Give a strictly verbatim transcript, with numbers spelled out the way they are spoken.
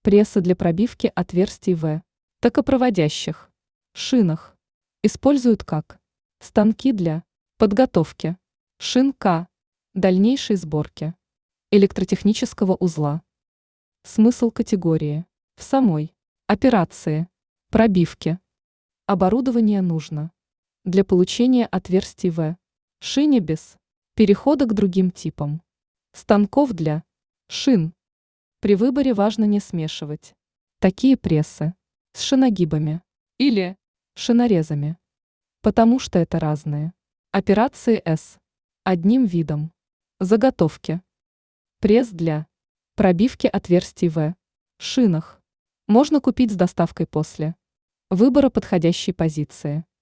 Прессы для пробивки отверстий в токопроводящих шинах используют как станки для подготовки шин к дальнейшей сборке электротехнического узла. Смысл категории. В самой операции пробивки оборудование нужно для получения отверстий в шине без перехода к другим типам станков для шин. При выборе важно не смешивать такие прессы с шиногибами или шинорезами, потому что это разные операции с одним видом заготовки. Пресс для пробивки отверстий в шинах можно купить с доставкой после выбора подходящей позиции.